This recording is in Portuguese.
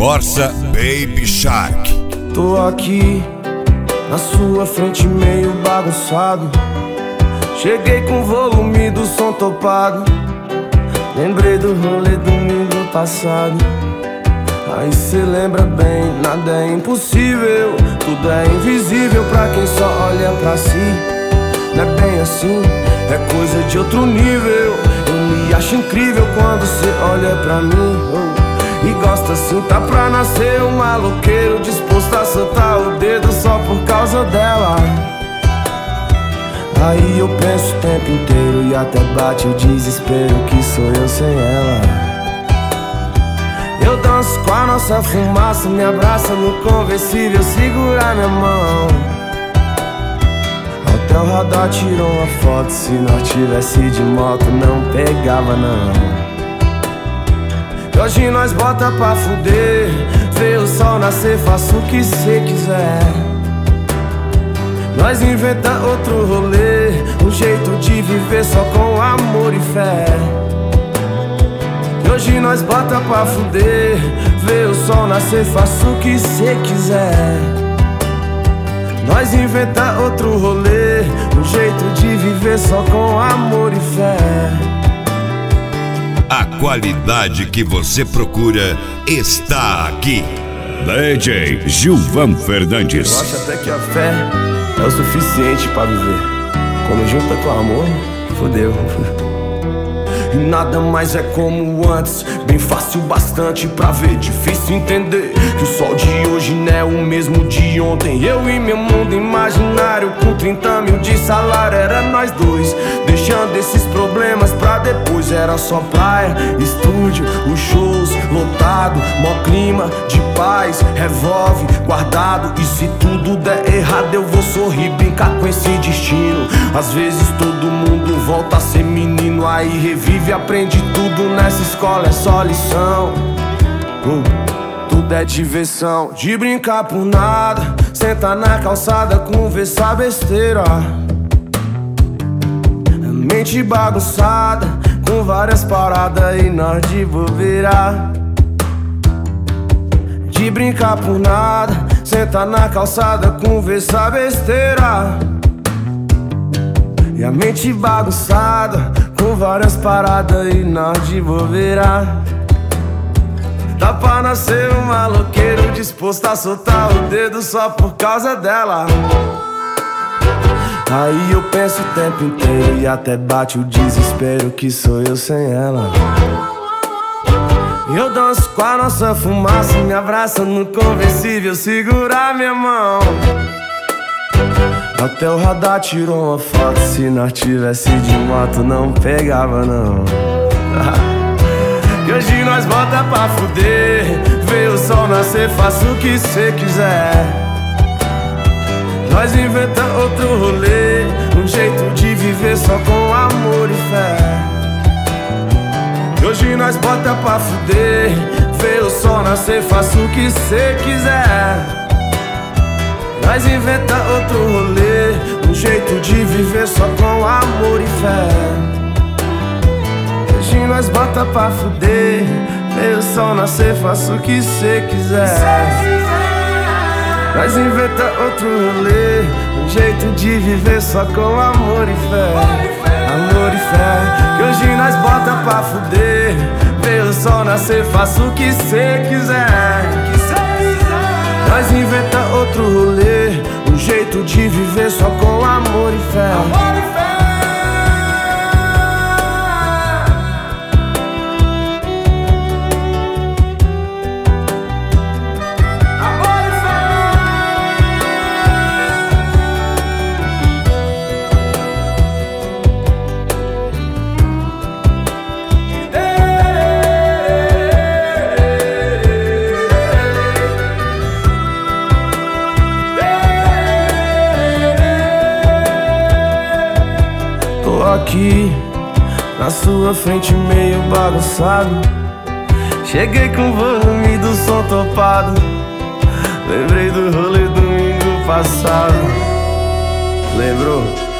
Corsa Baby Shark. Tô aqui na sua frente meio bagunçado. Cheguei com o volume do som topado. Lembrei do rolê domingo passado. Aí cê lembra bem, nada é impossível. Tudo é invisível pra quem só olha pra si. Não é bem assim, é coisa de outro nível. Eu me acho incrível quando cê olha pra mim, e gosta assim, tá pra nascer um maloqueiro disposto a soltar o dedo só por causa dela. Aí eu penso o tempo inteiro e até bate o desespero que sou eu sem ela. Eu danço com a nossa fumaça, me abraça no conversível, segura minha mão. Até o radar tirou uma foto, se nós tivesse de moto não pegava não. E hoje nós bota pra fuder, vê o sol nascer, faça o que cê quiser. Nós inventa outro rolê, um jeito de viver só com amor e fé. E hoje nós bota pra fuder, vê o sol nascer, faça o que cê quiser. Nós inventa outro rolê, um jeito de viver só com amor e fé. A qualidade que você procura está aqui. DJ Gilvan Fernandes. Eu acho até que a fé é o suficiente pra viver. Quando junta com amor, fodeu. E nada mais é como antes, bem fácil bastante pra ver. Difícil entender que o sol de hoje não é o mesmo de ontem. Eu e meu mundo imaginário com 30 mil de salário, era nós dois, deixando esses problemas pra depois. Era só praia, estúdio, os shows lotado, mó clima de paz, revólver guardado. E se tudo der errado eu vou sorrir, brincar com esse destino. Às vezes todo mundo volta a ser menino, aí revive e aprende tudo nessa escola, é só lição. Tudo é diversão, de brincar por nada, sentar na calçada, conversar besteira. Mente bagunçada, com várias paradas e nós de bobeira. De brincar por nada, sentar na calçada, conversar besteira. E a mente bagunçada, com várias paradas e nós de bobeira. Dá pra nascer um maloqueiro disposto a soltar o dedo só por causa dela. Aí eu penso o tempo inteiro e até bate o desespero que sou eu sem ela. Eu danço com a nossa fumaça, me abraça no conversível, segura minha mão. Até o radar tirou uma foto, se nós tivesse de moto não pegava não. E hoje nós bota pra fuder, vê o sol nascer, faça o que cê quiser. Nós inventa outro rolê, um jeito de viver só com amor e fé. E hoje nós bota pra fuder, vê o sol nascer, faça o que cê quiser. Nós inventa outro rolê, um jeito de viver só com amor e fé. Hoje nós bota pra fuder, vê o sol nascer, faça o que cê quiser. Nós inventa outro rolê, um jeito de viver só com amor e fé. Amor e fé. Que hoje nós bota pra fuder, vê o sol nascer, faça o que cê quiser. Nós inventa outro rolê, um jeito de viver só com amor e fé. Amor e fé. Amor e aqui na sua frente meio bagunçado. Cheguei com o volume do som topado. Lembrei do rolê domingo passado. Lembrou?